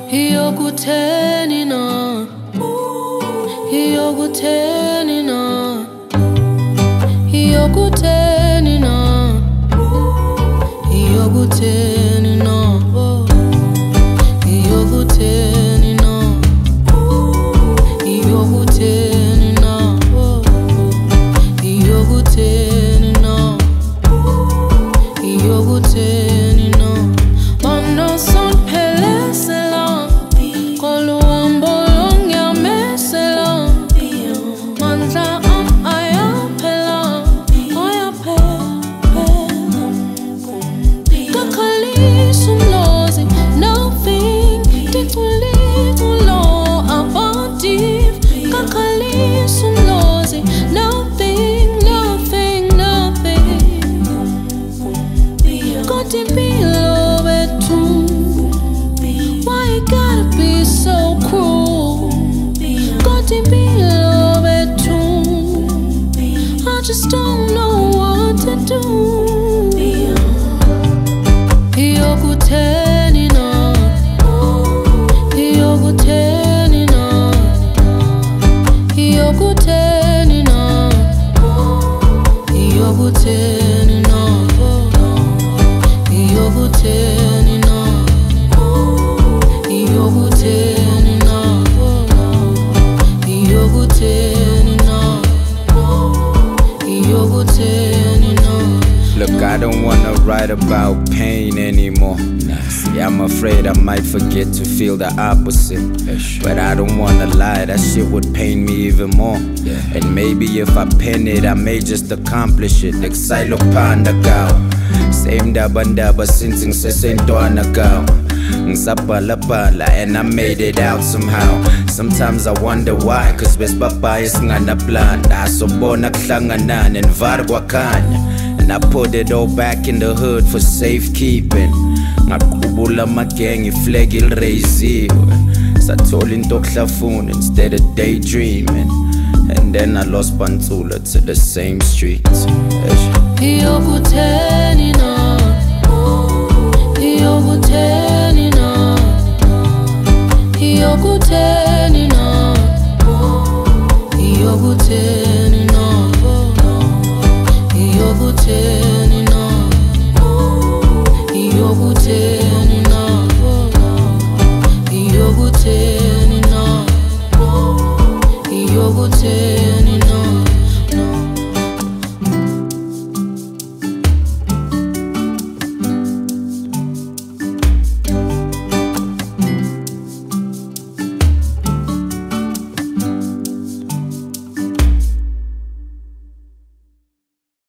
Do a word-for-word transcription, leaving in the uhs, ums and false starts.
Iyokutheni na, iyokutheni na, iyokutheni na, iyokutheni na, iyokutheni na, iyokutheni na, iyokutheni na, iyokutheni na. Mano son pelesela, koluambo longyamesela, mandla am ayaphela, ayaphela. Kakhalisa umlozi, nothing, titulitulo abative. Kakhalisa umlozi, nothing, nothing, nothing. Kodwa impilo bethu, why you gotta be so cruel? Kodwa impilo bethu, I just don't know what to do. Iyokutheni na, iyokutheni na, iyokutheni na, iyokutheni na, iyokutheni na, iyokutheni na, iyokutheni na, iyokutheni na. Look, I don't wanna write about pain anymore. See, I'm afraid I might forget to feel the opposite. But I don't wanna lie, that shit would pain me even more. And maybe if I pen it, I may just accomplish it. Exile panda cow. Same daba daba since sesentwana cow. Ngisabhalabhala and I made it out somehow. Sometimes I wonder why, cause best papa is ngana plan. Asobona kuhlangana nenvar kwakhanya. And I put it all back in the hood for safekeeping. Ngaqubula magang iflag ilraisiwe. Sathola into okuhlafuna instead of daydreaming. And then I lost Bantula to the same streets. Iyokutheni na, iyokutheni